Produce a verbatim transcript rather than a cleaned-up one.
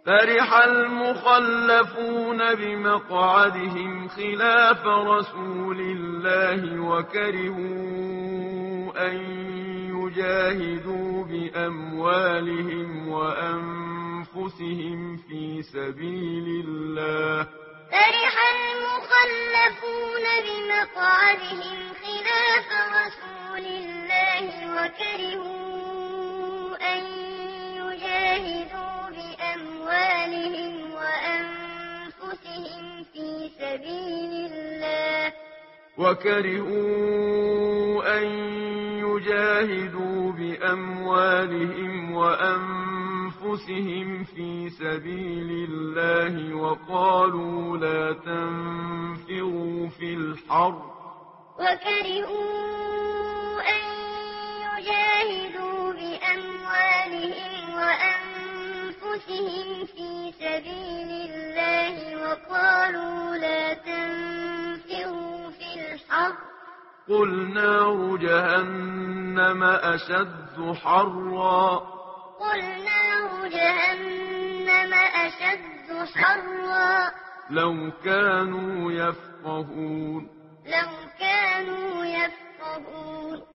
فرح المخلفون بمقعدهم خلاف رسول الله وكرهوا أن يجاهدوا بأموالهم وأنفسهم في سبيل الله. فرح المخلفون بمقعدهم خلاف رسول الله وكرهوا أن يجاهدوا بأموالهم وأنفسهم في سبيل الله وكرهوا أن يجاهدوا بأموالهم وأنفسهم في سبيل الله وقالوا لا تنفروا في الحر وكرهوا أن يجاهدوا بأموالهم وأنفسهم في سبيل الله وقالوا لا تنفروا في الحر قل نار جهنم أشد حرا قل نار جهنم أشد حرا لو كانوا يفقهون لو كانوا يفقهون